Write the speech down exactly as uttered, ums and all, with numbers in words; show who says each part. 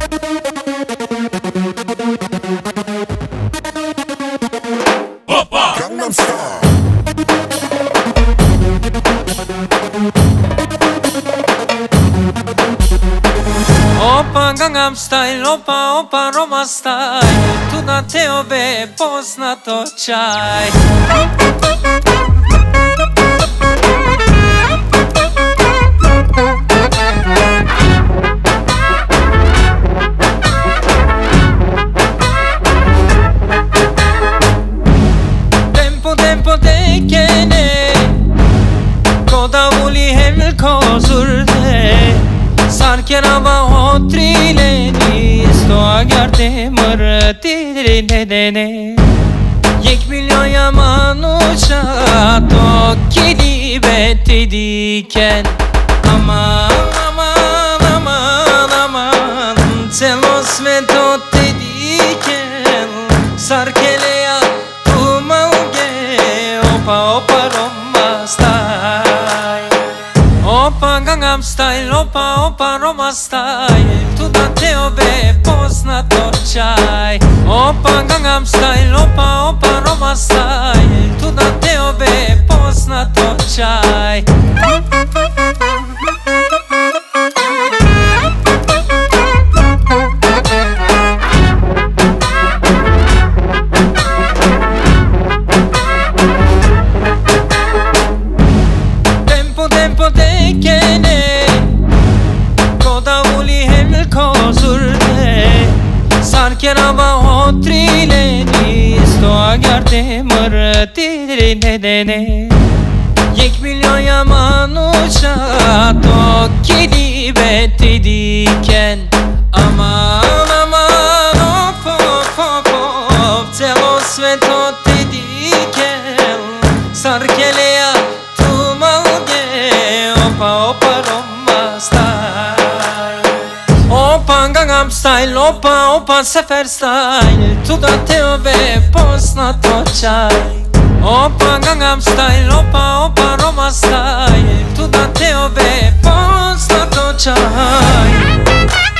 Speaker 1: Gangnam Style.
Speaker 2: Opa Gangnam Style, opa, opa Roma Style, tu na teobe poznato čaj. Tempo, tempo tekene, ko davuli hem ko zurde, sarkerava hotrileni, sto agarte mărtiri nedene. Yek milyon yaman uçak kedi beti diken. Aman aman aman aman, telos ve totte diken. Sarkeleya tumalge, opa opa Roma Style. Opa Gangnam Style, opa opa Roma Style, tu da teobe poznato čaj. Opa Gangnam Style, opa opa Roma Style, tu da teobe poznato čaj. Tempo tempo tekene, ko davuli hem ko zurde, sarkerava hotrileni, sto agarte mărtiri nedene. Yek milyon yaman uçak kedi beti diken. Aman aman hop hop hop hop, telos ve totte diken. Sarkeleya tumalge, opa opa Roma Style. Opa Gangnam Style, opa opa Sefer Style, tu da teobe poznato čaj. Opa Gangnam Style, opa opa Roma Style, tu da teobe poznato čaj.